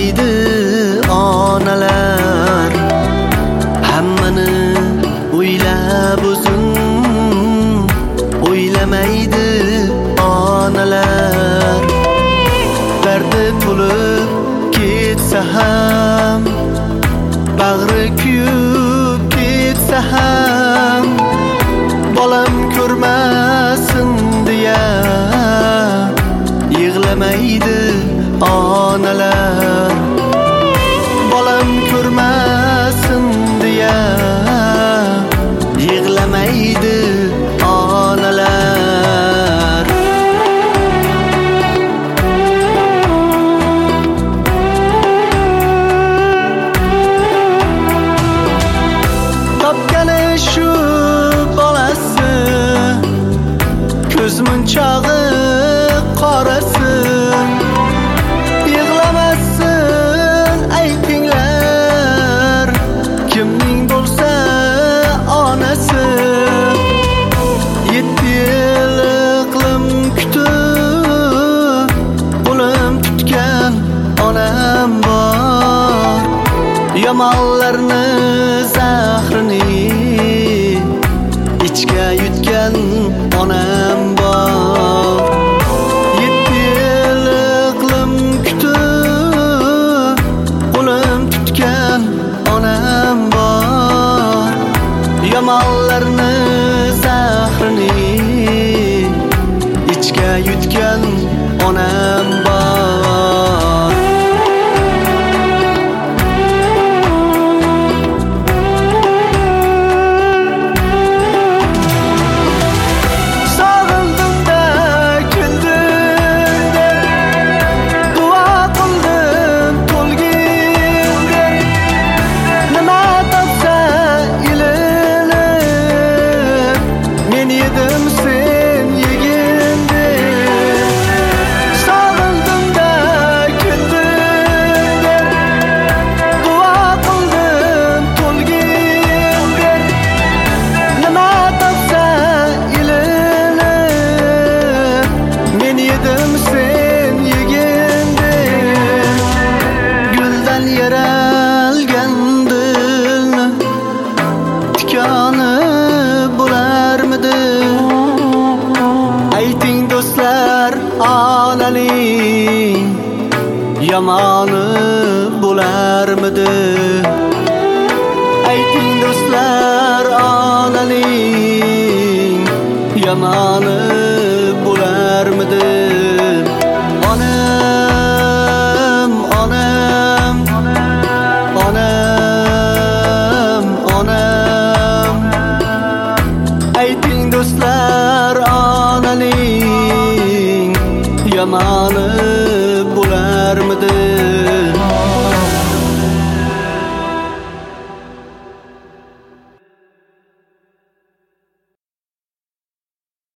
O'ylamaydi onalar, hammani o'ylab o'zin o'ylamaydi onalar. Dardi to'lib ketsa ham, bag'ri kuyib ketsa ham, bolam ko'rmasin deya yig'lamaydi onalar. Bolam ko'rmasin deya yig'lamaydi onalar. Topgani shu bolasi, ko'z munchog'i qorasi. Yig'lamassin aytinglar, kimning bo'lsa onasi. 7 yil iqlim kutib, o'lim tutgan onam bor. Yomonlarni zahrini ichga yutgan onam bor. 7 yil iqlim kutib, o'lim tutgan onam bor. Yomonlarni zahrini ichga yutgan onam bor. Yaralgan dilni tikoni bo'larmidi? Ayting do'stlar, onaning yomoni bo'larmidi? Ayting do'stlar, onaning yomoni bo'larmidi? Onam, onam, onam, onam. Ayting do'stlar, onaning yomoni bo'larmidi?